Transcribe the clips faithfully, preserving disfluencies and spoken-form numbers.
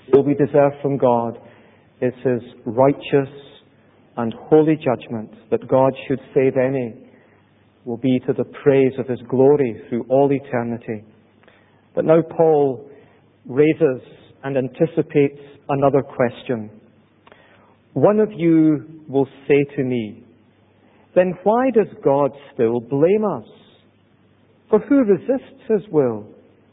all we deserve from God is His righteous and holy judgment that God should save any will be to the praise of His glory through all eternity. But now Paul raises and anticipates another question. One of you will say to me, then why does God still blame us? For who resists His will?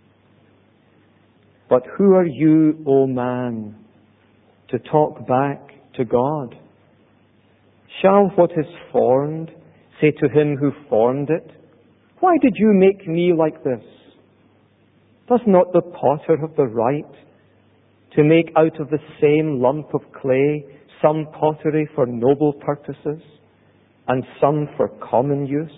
But who are you, O man, to talk back to God? Shall what is formed say to him who formed it, why did you make me like this? Does not the potter have the right to make out of the same lump of clay some pottery for noble purposes and some for common use?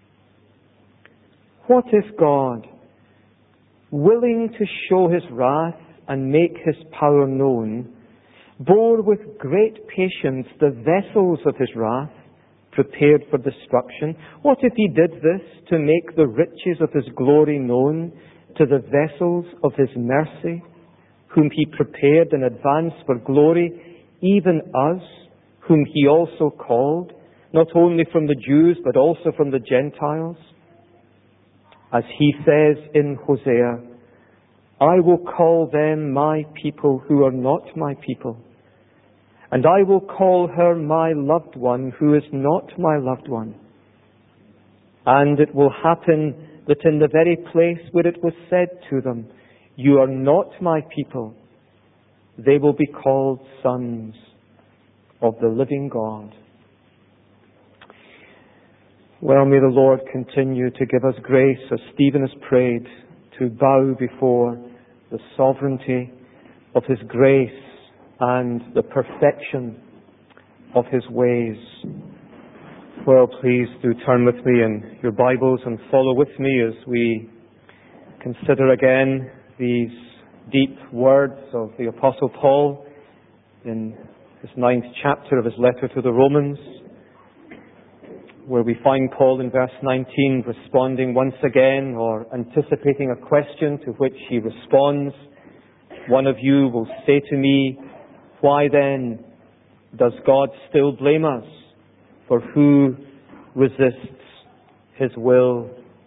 What if God, willing to show His wrath and make His power known, bore with great patience the vessels of His wrath, prepared for destruction? What if He did this to make the riches of His glory known to the vessels of His mercy, whom He prepared in advance for glory, even us, whom He also called, not only from the Jews, but also from the Gentiles? As He says in Hosea, I will call them my people who are not my people, and I will call her my loved one who is not my loved one. And it will happen that in the very place where it was said to them, you are not my people, they will be called sons of the living God. Well, may the Lord continue to give us grace, as Stephen has prayed, to bow before the sovereignty of His grace and the perfection of His ways. Well, please do turn with me in your Bibles and follow with me as we consider again these deep words of the Apostle Paul in this ninth chapter of his letter to the Romans, where we find Paul in verse nineteen responding once again, or anticipating a question to which he responds. One of you will say to me, why then does God still blame us? For who resists His will?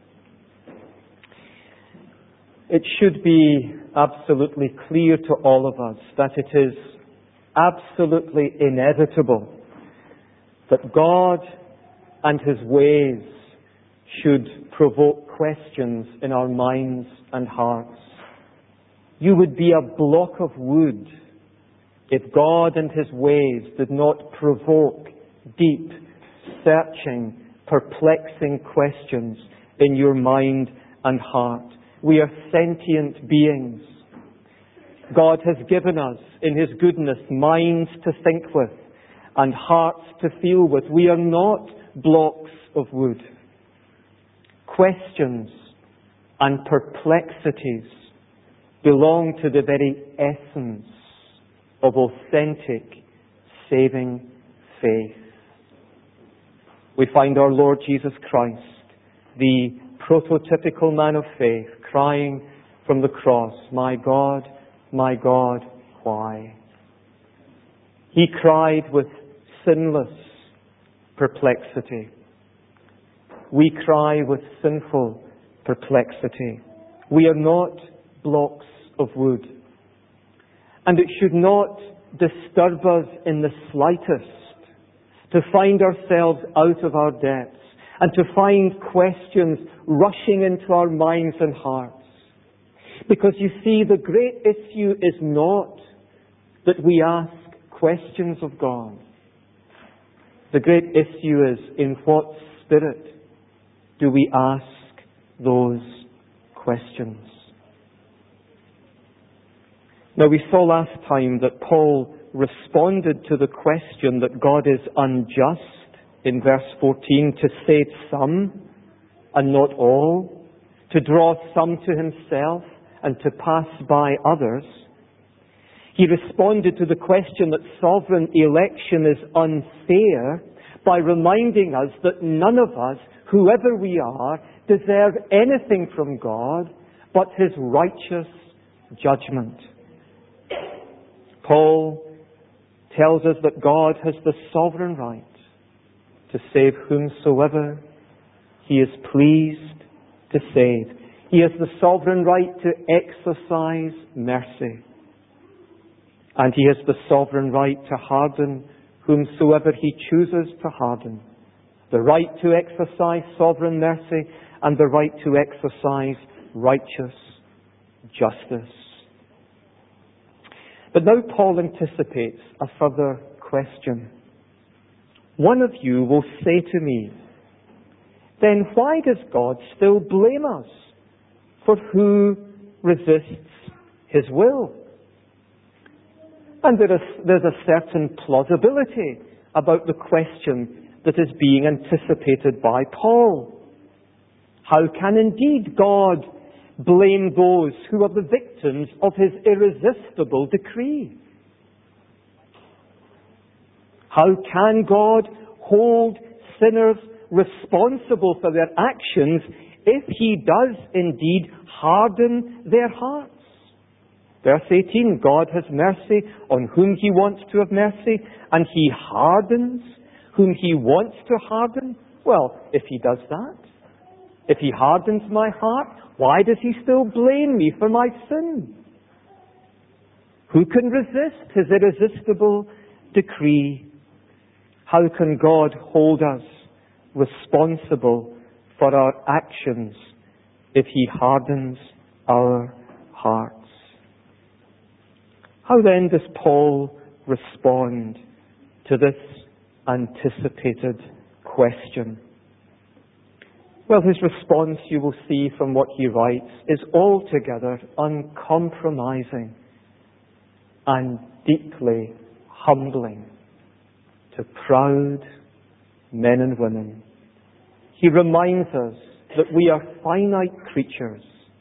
It should be absolutely clear to all of us that it is absolutely inevitable that God and His ways should provoke questions in our minds and hearts. You would be a block of wood if God and His ways did not provoke deep, searching, perplexing questions in your mind and heart. We are sentient beings. God has given us, in His goodness, minds to think with and hearts to feel with. We are not blocks of wood. Questions and perplexities belong to the very essence of authentic, saving faith. We find our Lord Jesus Christ, the prototypical man of faith, crying from the cross, my God, my God, why? He cried with sinless perplexity. We cry with sinful perplexity. We are not blocks of wood. And it should not disturb us in the slightest to find ourselves out of our depths and to find questions rushing into our minds and hearts. Because you see, the great issue is not that we ask questions of God. The great issue is, in what spirit do we ask those questions? Now, we saw last time that Paul responded to the question that God is unjust in verse fourteen, to save some and not all, to draw some to Himself and to pass by others. He responded to the question that sovereign election is unfair by reminding us that none of us, whoever we are, deserve anything from God but His righteous judgment. Paul tells us that God has the sovereign right to save whomsoever He is pleased to save. He has the sovereign right to exercise mercy. And He has the sovereign right to harden whomsoever He chooses to harden. The right to exercise sovereign mercy and the right to exercise righteous justice. But now Paul anticipates a further question. One of you will say to me, then why does God still blame us for who resists His will? And there is, there's a certain plausibility about the question that is being anticipated by Paul. How can indeed God blame those who are the victims of His irresistible decree? How can God hold sinners responsible for their actions if He does indeed harden their hearts? Verse eighteen, God has mercy on whom He wants to have mercy, and He hardens whom He wants to harden. Well, if He does that, if He hardens my heart, why does He still blame me for my sin? Who can resist His irresistible decree? How can God hold us responsible for our actions if He hardens our hearts? How then does Paul respond to this anticipated question? Well, his response, you will see from what he writes, is altogether uncompromising and deeply humbling to proud men and women. He reminds us that we are finite creatures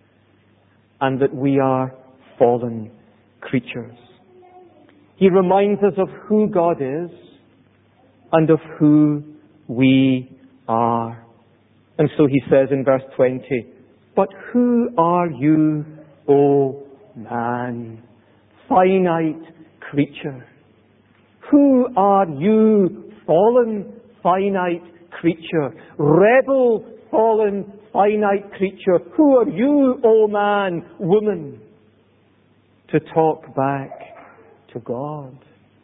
and that we are fallen creatures. He reminds us of who God is and of who we are. And so he says in verse twenty, but who are you, O man, finite creature? Who are you, fallen, finite creature? Rebel, fallen, finite creature. Who are you, O man, woman, to talk back to God,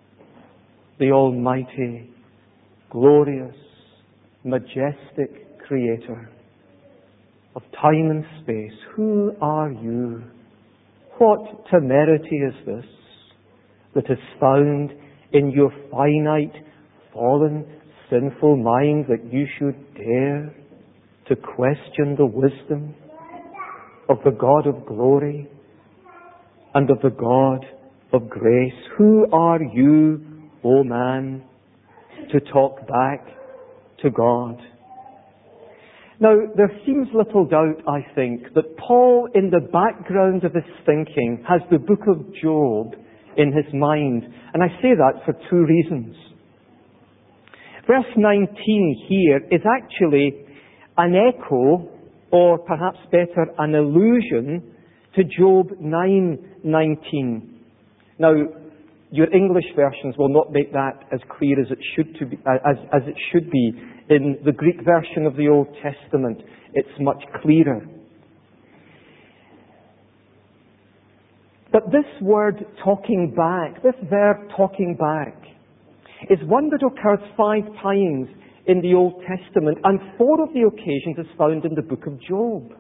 the Almighty, glorious, majestic Creator of time and space? Who are you? What temerity is this that is found in your finite, fallen, sinful mind that you should dare to question the wisdom of the God of glory and of the God of grace? Who are you, O man, to talk back to God? Now, there seems little doubt, I think, that Paul, in the background of his thinking, has the book of Job in his mind. And I say that for two reasons. Verse nineteen here is actually an echo, or perhaps better, an allusion to Job nine nineteen. Now, your English versions will not make that as clear as it should to be, as, as it should be. In the Greek version of the Old Testament, it's much clearer. But this word talking back, this verb talking back, is one that occurs five times in the Old Testament, and four of the occasions is found in the book of Job.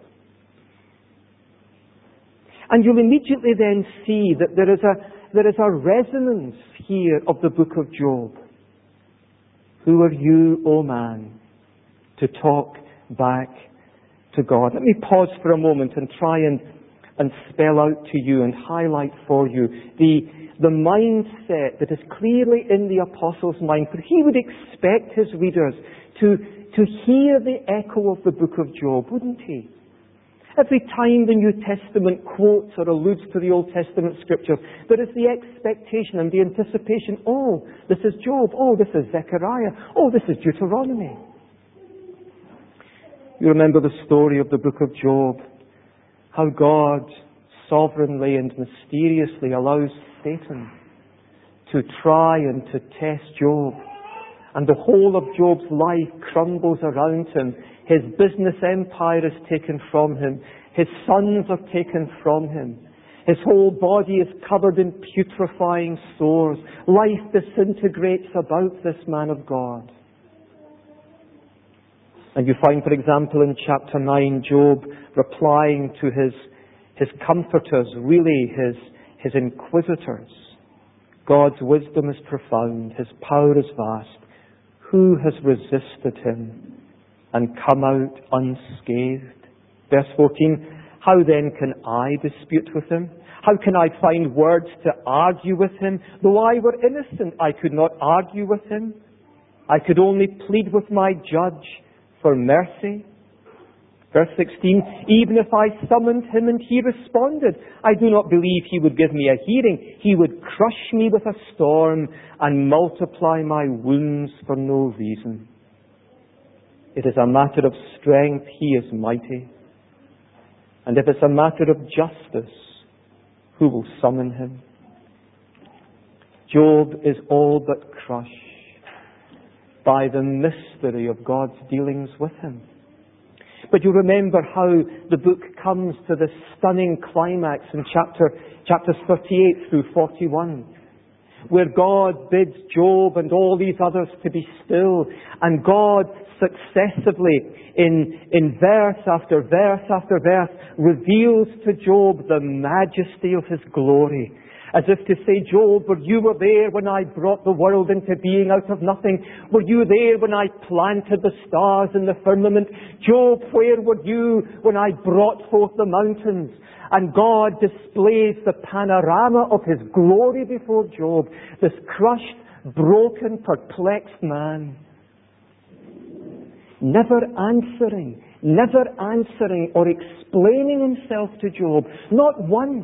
And you'll immediately then see that there is a there is a resonance here of the book of Job. Who are you, O man, to talk back to God? Let me pause for a moment and try and, and spell out to you and highlight for you the, the mindset that is clearly in the apostle's mind. For he would expect his readers to, to hear the echo of the book of Job, wouldn't he? Every time the New Testament quotes or alludes to the Old Testament scriptures, there is the expectation and the anticipation, oh, this is Job, oh, this is Zechariah, oh, this is Deuteronomy. You remember the story of the book of Job, how God sovereignly and mysteriously allows Satan to try and to test Job. And the whole of Job's life crumbles around him. His business empire is taken from him. His sons are taken from him. His whole body is covered in putrefying sores. Life disintegrates about this man of God. And you find, for example, in chapter nine, Job replying to his, his comforters, really his, his inquisitors. God's wisdom is profound. His power is vast. Who has resisted him and come out unscathed? Verse fourteen, how then can I dispute with him? How can I find words to argue with him? Though I were innocent, I could not argue with him. I could only plead with my judge for mercy. Verse sixteen, even if I summoned him and he responded, I do not believe he would give me a hearing. He would crush me with a storm and multiply my wounds for no reason. It is a matter of strength, he is mighty. And if it's a matter of justice, who will summon him? Job is all but crushed by the mystery of God's dealings with him. But you remember how the book comes to this stunning climax in chapter chapters thirty-eight through forty-one, where God bids Job and all these others to be still, and God successively, in, in verse after verse after verse, reveals to Job the majesty of his glory. As if to say, Job, were you were there when I brought the world into being out of nothing? Were you there when I planted the stars in the firmament? Job, where were you when I brought forth the mountains? And God displays the panorama of his glory before Job, this crushed, broken, perplexed man. Never answering, never answering or explaining himself to Job, not once.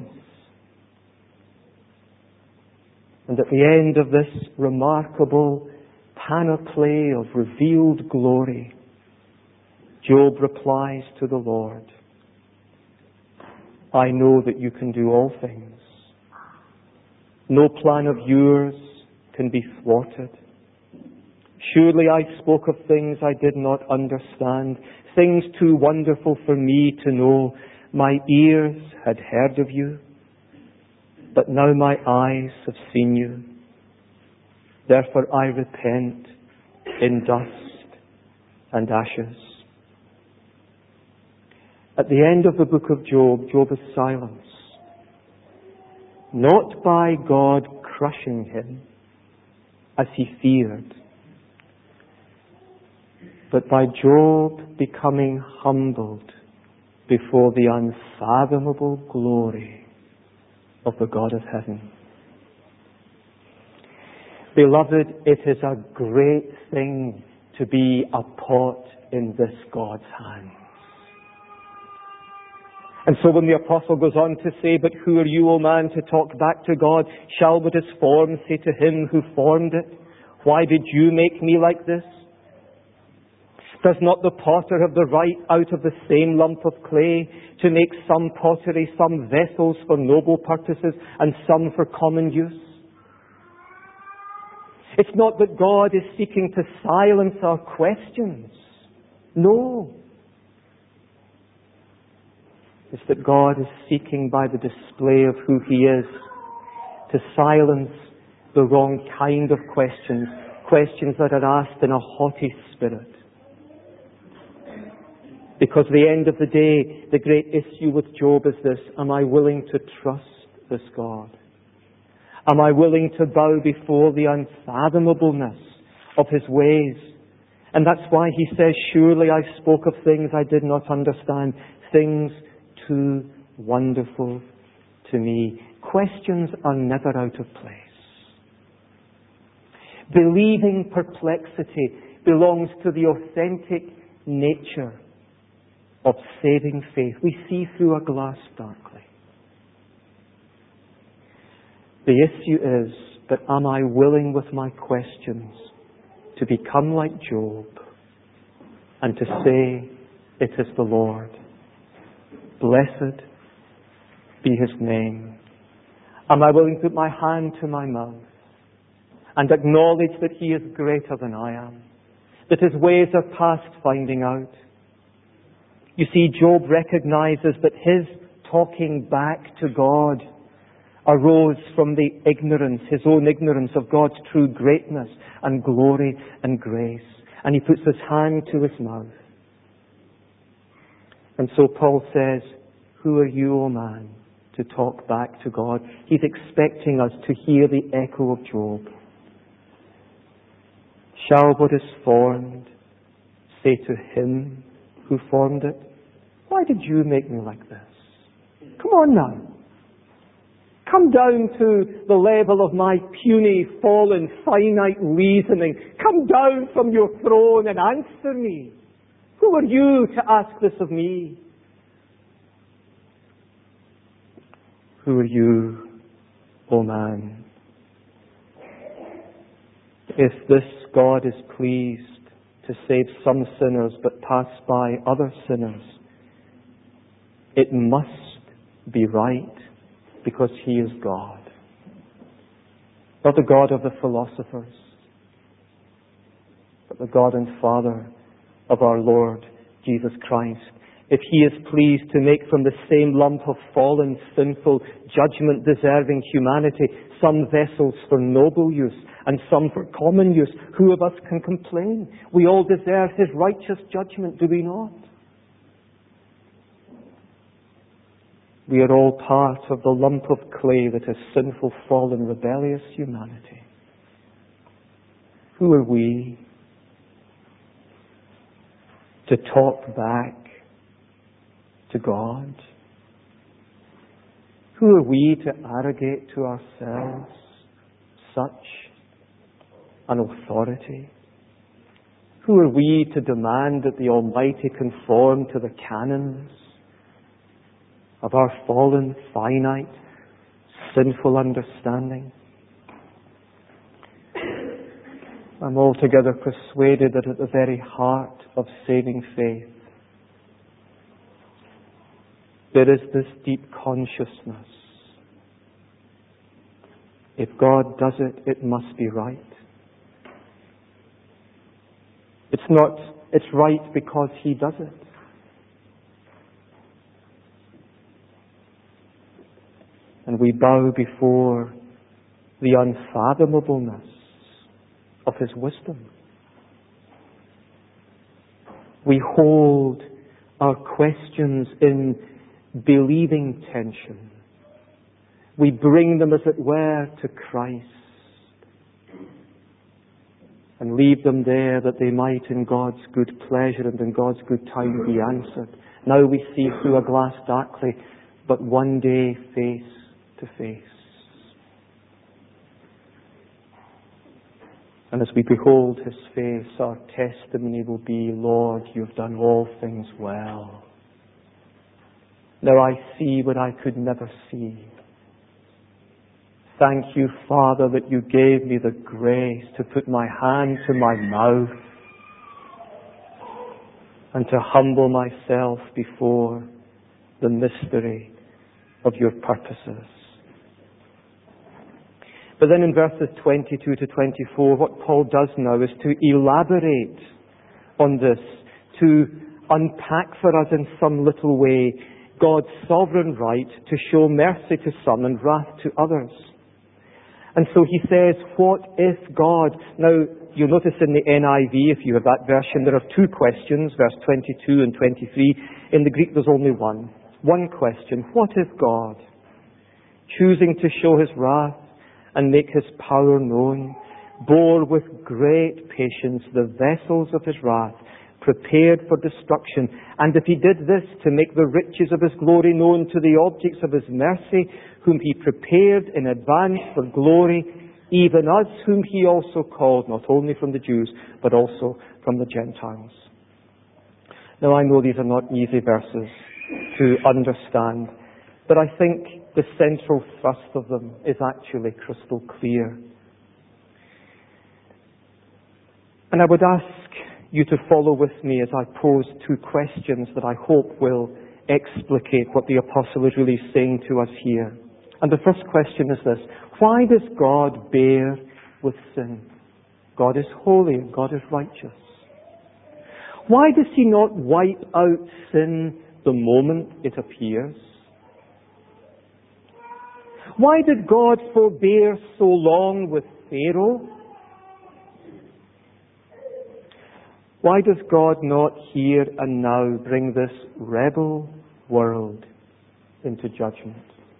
And at the end of this remarkable panoply of revealed glory, Job replies to the Lord, I know that you can do all things. No plan of yours can be thwarted. Surely I spoke of things I did not understand, things too wonderful for me to know. My ears had heard of you, but now my eyes have seen you. Therefore I repent in dust and ashes. At the end of the book of Job, Job is silenced. Not by God crushing him, as he feared, but by Job becoming humbled before the unfathomable glory of the God of heaven. Beloved, it is a great thing to be a pot in this God's hands. And so when the apostle goes on to say, but who are you, O man, to talk back to God? Shall what is formed say to him who formed it, why did you make me like this? Does not the potter have the right out of the same lump of clay to make some pottery, some vessels for noble purposes and some for common use? It's not that God is seeking to silence our questions. No. It's that God is seeking by the display of who He is to silence the wrong kind of questions, questions that are asked in a haughty spirit. Because at the end of the day, the great issue with Job is this: am I willing to trust this God? Am I willing to bow before the unfathomableness of His ways? And that's why he says, surely I spoke of things I did not understand, things too wonderful to me. Questions are never out of place. Believing perplexity belongs to the authentic nature of saving faith. We see through a glass darkly. The issue is that am I willing with my questions to become like Job and to say, it is the Lord. Blessed be His name. Am I willing to put my hand to my mouth and acknowledge that He is greater than I am, that His ways are past finding out. You see, Job recognizes that his talking back to God arose from the ignorance, his own ignorance of God's true greatness and glory and grace. And he puts his hand to his mouth. And so Paul says, who are you, O man, to talk back to God? He's expecting us to hear the echo of Job. Shall what is formed say to him who formed it, why did you make me like this? Come on now. Come down to the level of my puny, fallen, finite reasoning. Come down from your throne and answer me. Who are you to ask this of me? Who are you, O man? If this God is pleased to save some sinners but pass by other sinners, it must be right because He is God. Not the God of the philosophers, but the God and Father of our Lord Jesus Christ. If He is pleased to make from the same lump of fallen, sinful, judgment-deserving humanity some vessels for noble use and some for common use, who of us can complain? We all deserve His righteous judgment, do we not? We are all part of the lump of clay that is sinful, fallen, rebellious humanity. Who are we to talk back to God? Who are we to arrogate to ourselves such an authority? Who are we to demand that the Almighty conform to the canons of our fallen, finite, sinful understanding? I'm altogether persuaded that at the very heart of saving faith, there is this deep consciousness. If God does it, it must be right. It's not, it's right because He does it. And we bow before the unfathomableness of His wisdom. We hold our questions in believing tension. We bring them, as it were, to Christ and leave them there that they might, in God's good pleasure and in God's good time, be answered. Now we see through a glass darkly, but one day face to face. And as we behold His face, our testimony will be, Lord, You've done all things well. Now I see what I could never see. Thank You, Father, that You gave me the grace to put my hand to my mouth and to humble myself before the mystery of Your purposes. But then in verses twenty-two to twenty-four, what Paul does now is to elaborate on this, to unpack for us in some little way God's sovereign right to show mercy to some and wrath to others. And so he says, what if God... Now, you'll notice in the N I V, if you have that version, there are two questions, verse twenty-two and twenty-three. In the Greek, there's only one. One question. What if God, choosing to show His wrath and make His power known, bore with great patience the vessels of His wrath, prepared for destruction, and if He did this to make the riches of His glory known to the objects of His mercy, whom He prepared in advance for glory, even us whom He also called, not only from the Jews, but also from the Gentiles. Now I know these are not easy verses to understand, but I think the central thrust of them is actually crystal clear. And I would ask you to follow with me as I pose two questions that I hope will explicate what the apostle is really saying to us here. And the first question is this: why does God bear with sin. God is holy and God is righteous. Why does He not wipe out sin the moment it appears? Why did God forbear so long with Pharaoh? Why does God not here and now bring this rebel world into judgment?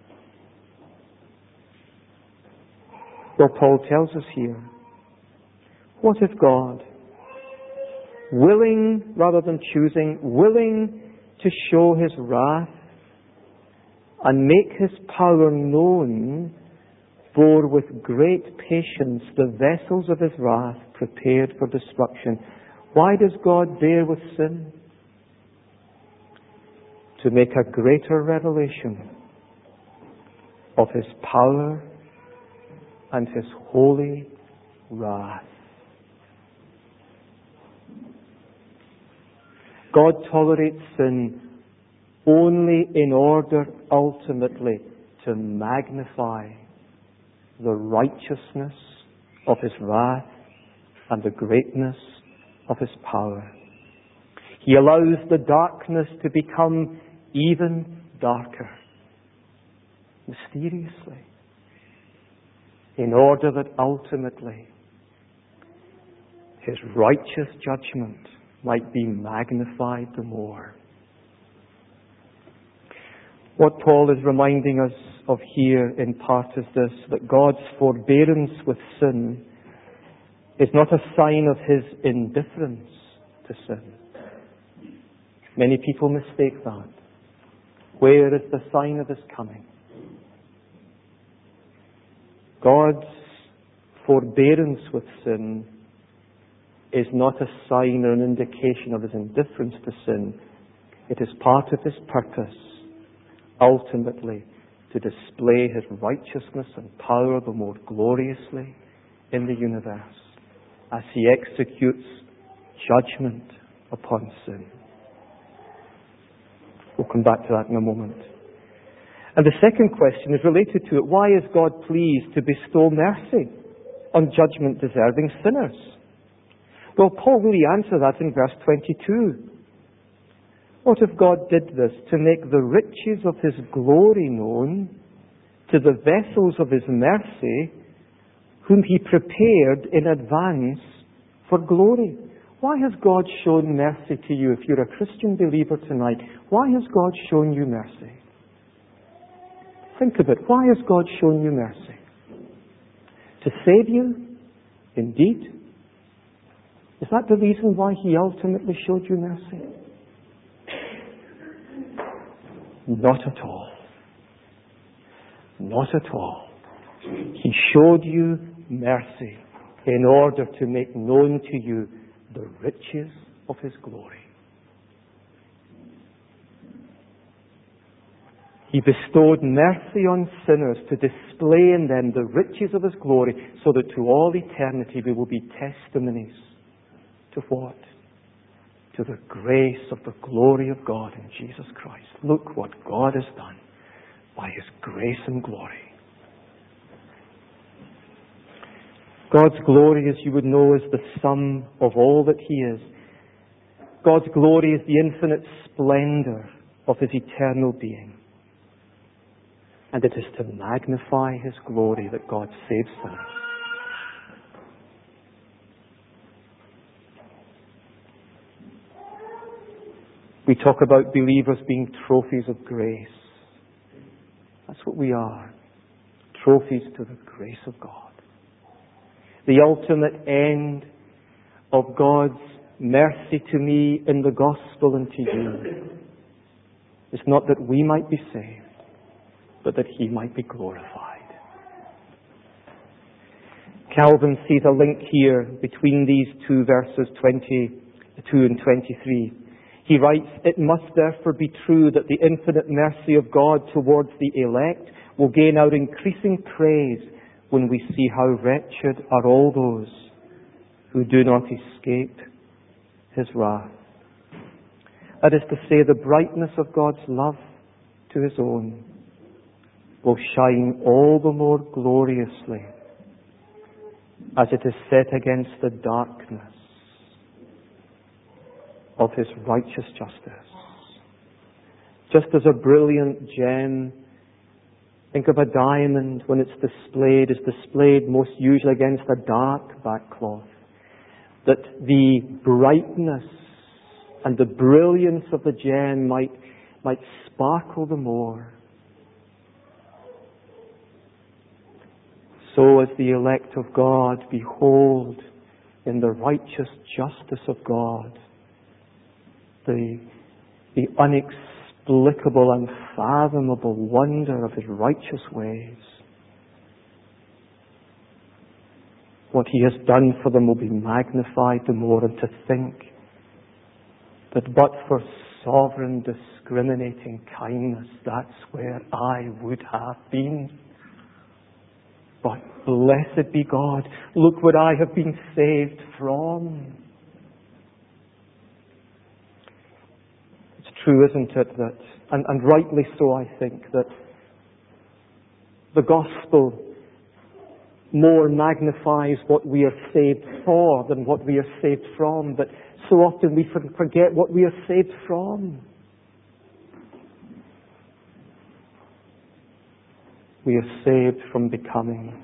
Well, Paul tells us here, what if God, willing rather than choosing, willing to show His wrath and make His power known, bore with great patience the vessels of His wrath prepared for destruction? Why does God bear with sin? To make a greater revelation of His power and His holy wrath. God tolerates sin only in order ultimately to magnify the righteousness of His wrath and the greatness of His power. He allows the darkness to become even darker, mysteriously, in order that ultimately His righteous judgment might be magnified the more. What Paul is reminding us of here in part is this, that God's forbearance with sin is not a sign of His indifference to sin. Many people mistake that. Where is the sign of His coming? God's forbearance with sin is not a sign or an indication of His indifference to sin. It is part of His purpose, ultimately, to display His righteousness and power the more gloriously in the universe as He executes judgment upon sin. We'll come back to that in a moment. And the second question is related to it. Why is God pleased to bestow mercy on judgment-deserving sinners? Well, Paul really answers that in verse twenty-two. What if God did this to make the riches of His glory known to the vessels of His mercy, whom He prepared in advance for glory? Why has God shown mercy to you if you're a Christian believer tonight? Why has God shown you mercy? Think of it. Why has God shown you mercy? To save you? Indeed. Is that the reason why He ultimately showed you mercy? Not at all. Not at all. He showed you mercy in order to make known to you the riches of His glory. He bestowed mercy on sinners to display in them the riches of His glory, so that to all eternity we will be testimonies to what? To the grace of the glory of God in Jesus Christ. Look what God has done by His grace and glory. God's glory, as you would know, is the sum of all that He is. God's glory is the infinite splendor of His eternal being. And it is to magnify His glory that God saves sinners. We talk about believers being trophies of grace. That's what we are. Trophies to the grace of God. The ultimate end of God's mercy to me in the gospel and to you is not that we might be saved, but that He might be glorified. Calvin sees a link here between these two verses, twenty-two and twenty-three. He writes, "It must therefore be true that the infinite mercy of God towards the elect will gain our increasing praise when we see how wretched are all those who do not escape His wrath." That is to say, the brightness of God's love to His own will shine all the more gloriously as it is set against the darkness of His righteous justice. Just as a brilliant gem, think of a diamond when it's displayed, is displayed most usually against a dark backcloth, that the brightness and the brilliance of the gem might, might sparkle the more. So as the elect of God behold in the righteous justice of God the, the unexplicable, unfathomable wonder of His righteous ways. What He has done for them will be magnified the more, and to think that but for sovereign discriminating kindness, that's where I would have been. But blessed be God, look what I have been saved from. It's true, isn't it, that, and, and rightly so I think, that the gospel more magnifies what we are saved for than what we are saved from, but so often we forget what we are saved from. We are saved from becoming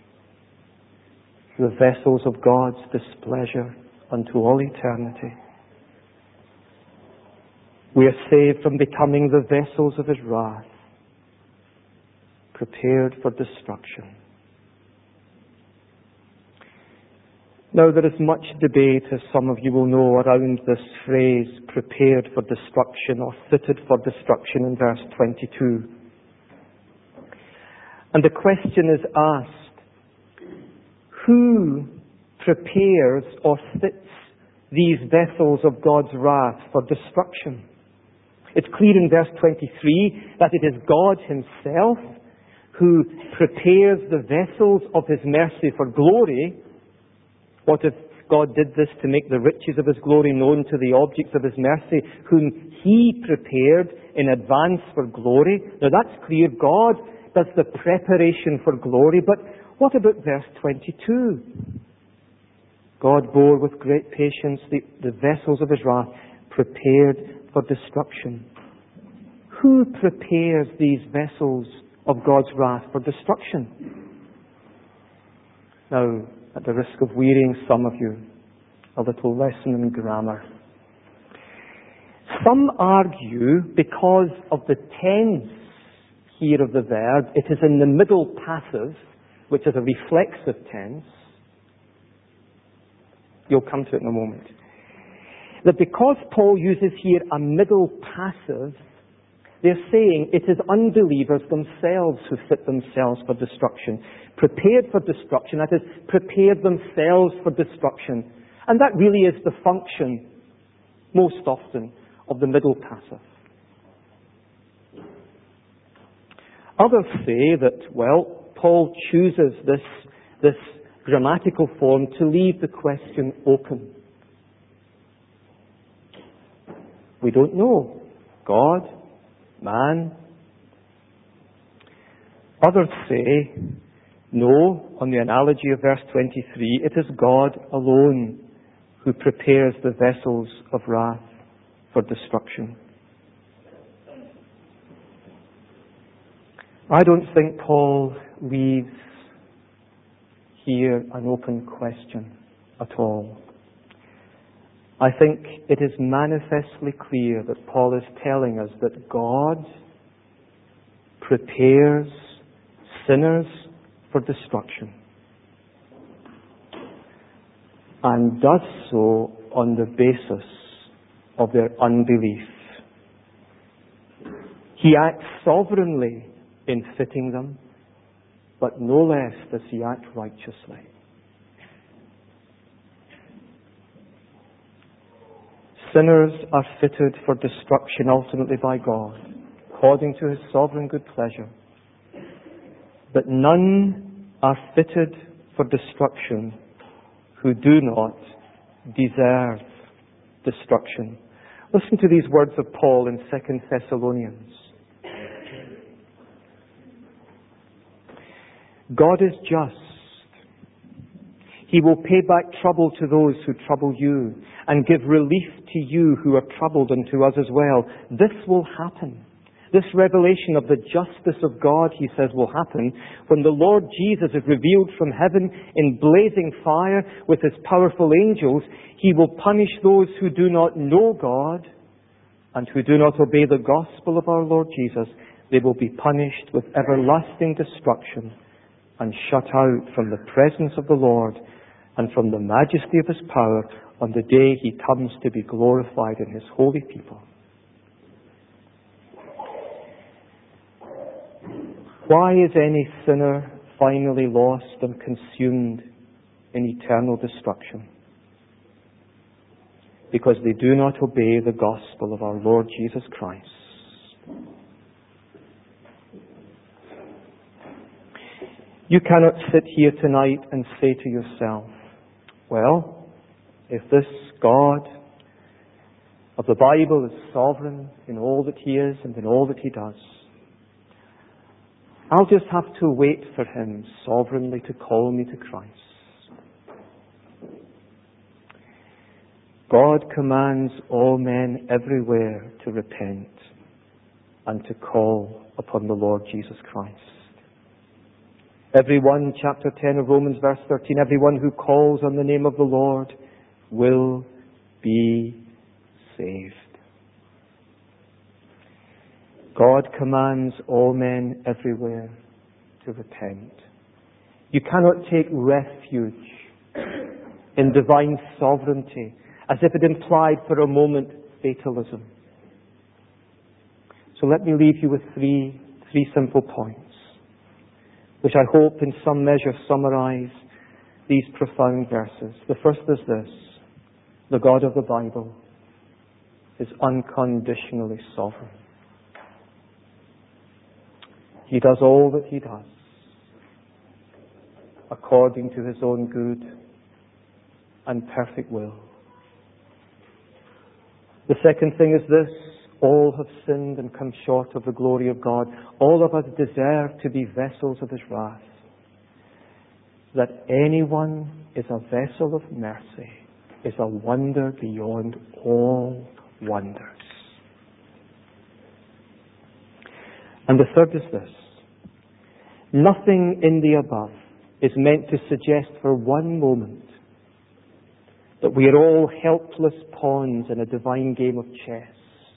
the vessels of God's displeasure unto all eternity. We are saved from becoming the vessels of His wrath, prepared for destruction. Now, there is much debate, as some of you will know, around this phrase, prepared for destruction or fitted for destruction in verse twenty-two. And the question is asked, who prepares or fits these vessels of God's wrath for destruction? It's clear in verse twenty-three that it is God Himself who prepares the vessels of His mercy for glory. What if God did this to make the riches of His glory known to the objects of His mercy, whom He prepared in advance for glory? Now that's clear. God does the preparation for glory, but what about verse twenty-two? God bore with great patience the, the vessels of His wrath, prepared for destruction. Who prepares these vessels of God's wrath for destruction? Now, at the risk of wearying some of you, a little lesson in grammar. Some argue because of the tense here of the verb, it is in the middle passive, which is a reflexive tense. You'll come to it in a moment. That because Paul uses here a middle passive, they're saying it is unbelievers themselves who fit themselves for destruction. Prepared for destruction, that is, prepared themselves for destruction. And that really is the function, most often, of the middle passive. Others say that, well, Paul chooses this, this grammatical form to leave the question open. We don't know. God, man. Others say, no, on the analogy of verse twenty-three, it is God alone who prepares the vessels of wrath for destruction. I don't think Paul leaves here an open question at all. I think it is manifestly clear that Paul is telling us that God prepares sinners for destruction and does so on the basis of their unbelief. He acts sovereignly in fitting them, but no less does He act righteously. Sinners are fitted for destruction ultimately by God, according to His sovereign good pleasure. But none are fitted for destruction who do not deserve destruction. Listen to these words of Paul in Second Thessalonians. God is just. He will pay back trouble to those who trouble you and give relief to you who are troubled, and to us as well. This will happen. This revelation of the justice of God, he says, will happen when the Lord Jesus is revealed from heaven in blazing fire with his powerful angels. He will punish those who do not know God and who do not obey the gospel of our Lord Jesus. They will be punished with everlasting destruction and shut out from the presence of the Lord and from the majesty of his power on the day he comes to be glorified in his holy people. Why is any sinner finally lost and consumed in eternal destruction? Because they do not obey the gospel of our Lord Jesus Christ. You cannot sit here tonight and say to yourself, well, if this God of the Bible is sovereign in all that he is and in all that he does, I'll just have to wait for him sovereignly to call me to Christ. God commands all men everywhere to repent and to call upon the Lord Jesus Christ. Everyone, chapter ten of Romans, verse thirteen, everyone who calls on the name of the Lord will be saved. God commands all men everywhere to repent. You cannot take refuge in divine sovereignty as if it implied for a moment fatalism. So let me leave you with three, three simple points, which I hope in some measure summarize these profound verses. The first is this: the God of the Bible is unconditionally sovereign. He does all that he does according to his own good and perfect will. The second thing is this: all have sinned and come short of the glory of God. All of us deserve to be vessels of his wrath. That anyone is a vessel of mercy is a wonder beyond all wonders. And the third is this: nothing in the above is meant to suggest for one moment that we are all helpless pawns in a divine game of chess,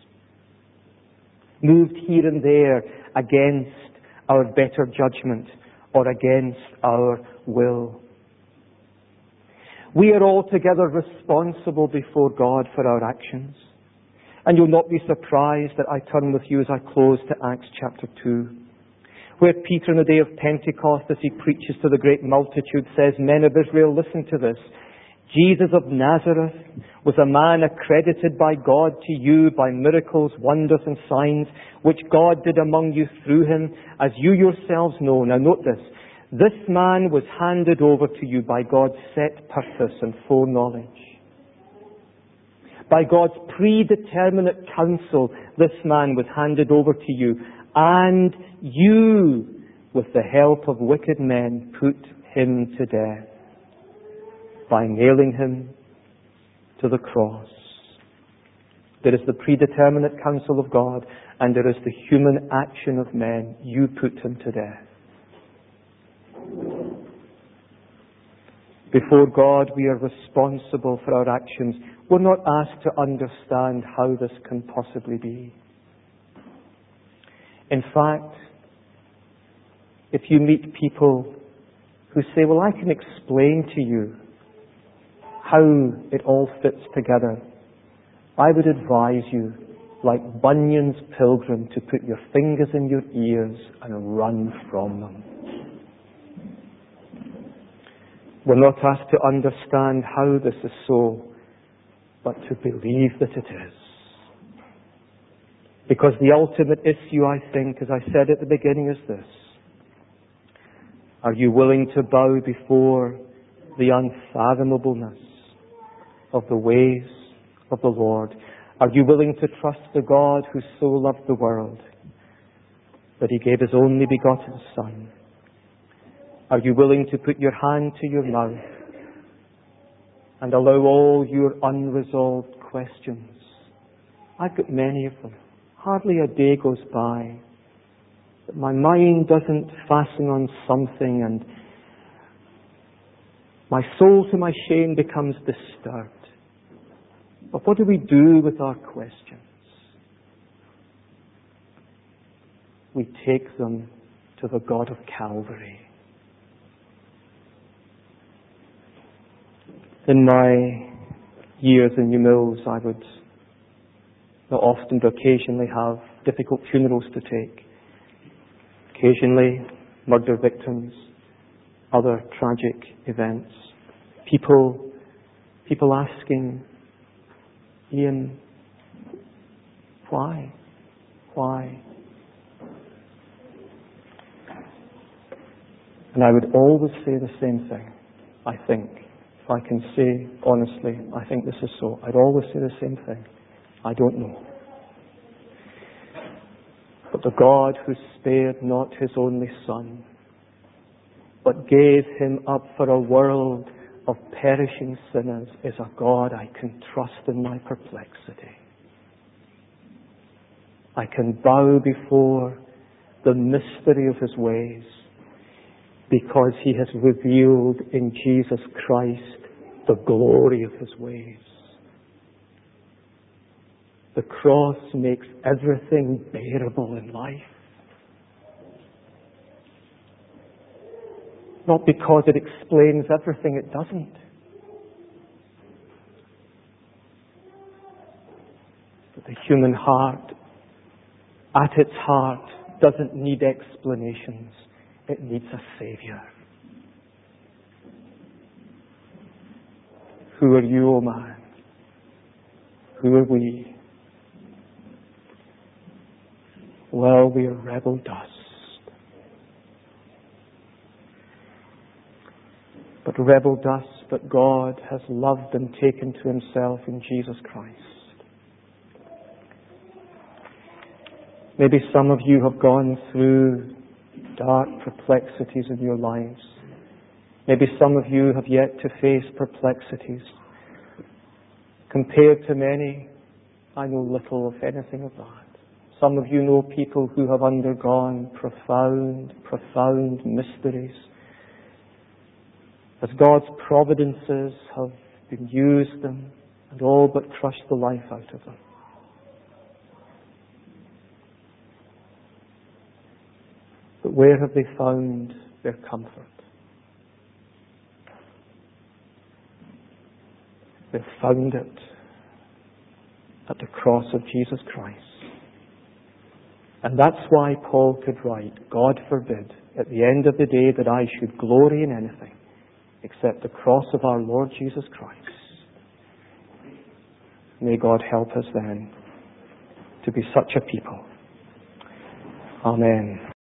moved here and there against our better judgment or against our will. We are altogether responsible before God for our actions. And you'll not be surprised that I turn with you as I close to Acts chapter two, where Peter on the day of Pentecost, as he preaches to the great multitude, says, "Men of Israel, listen to this. Jesus of Nazareth was a man accredited by God to you by miracles, wonders and signs, which God did among you through him, as you yourselves know." Now note this: this man was handed over to you by God's set purpose and foreknowledge. By God's predeterminate counsel, this man was handed over to you, and you, with the help of wicked men, put him to death by nailing him to the cross. There is the predeterminate counsel of God, and there is the human action of men. You put him to death. Before God, we are responsible for our actions. We're not asked to understand how this can possibly be. In fact, if you meet people who say, "Well, I can explain to you how it all fits together," I would advise you, like Bunyan's pilgrim, to put your fingers in your ears and run from them. We're not asked to understand how this is so, but to believe that it is. Because the ultimate issue, I think, as I said at the beginning, is this: are you willing to bow before the unfathomableness of the ways of the Lord? Are you willing to trust the God who so loved the world that he gave his only begotten Son? Are you willing to put your hand to your mouth and allow all your unresolved questions. I've got many of them. Hardly a day goes by that my mind doesn't fasten on something and my soul to my shame becomes disturbed. But what do we do with our questions? We take them to the God of Calvary. In my years in New Mills, I would not often but occasionally have difficult funerals to take. Occasionally, murder victims, other tragic events. People, people asking, Ian, why? Why? And I would always say the same thing, I think. If I can say honestly, I think this is so. I'd always say the same thing. I don't know. But the God who spared not his only Son, but gave him up for a world of perishing sinners, is a God I can trust in my perplexity. I can bow before the mystery of his ways, because he has revealed in Jesus Christ the glory of his ways. The cross makes everything bearable in life. Not because it explains everything, it doesn't. But the human heart, at its heart, doesn't need explanations. It needs a Savior. Who are you, O man? Who are we? Well, we are rebel dust. But rebel dust, but God has loved and taken to himself in Jesus Christ. Maybe some of you have gone through dark perplexities in your lives. Maybe some of you have yet to face perplexities. Compared to many, I know little, if anything, of that. Some of you know people who have undergone profound, profound mysteries. As God's providences have been used them and all but crushed the life out of them. But where have they found their comfort? They've found it at the cross of Jesus Christ. And that's why Paul could write, God forbid, at the end of the day, that I should glory in anything except the cross of our Lord Jesus Christ. May God help us then to be such a people. Amen.